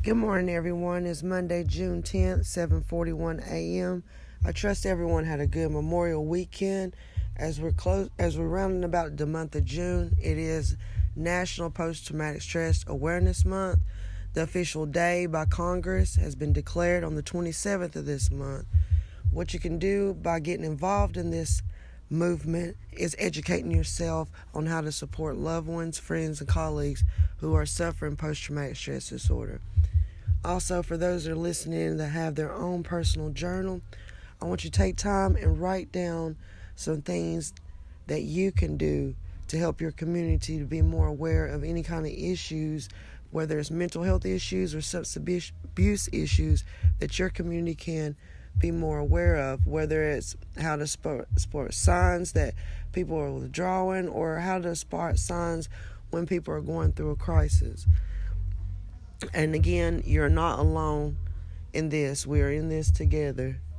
Good morning, everyone. It's Monday, June 10th, 7:41 a.m. I trust everyone had a good Memorial weekend. As we're rounding about the month of June, it is National Post-Traumatic Stress Awareness Month. The official day by Congress has been declared on the 27th of this month. What you can do by getting involved in this movement is educating yourself on how to support loved ones, friends, and colleagues who are suffering post-traumatic stress disorder. Also, for those that are listening that have their own personal journal, I want you to take time and write down some things that you can do to help your community to be more aware of any kind of issues, whether it's mental health issues or substance abuse issues, that your community can be more aware of, whether it's how to spot signs that people are withdrawing or how to spot signs when people are going through a crisis. And again, you're not alone in this. We are in this together.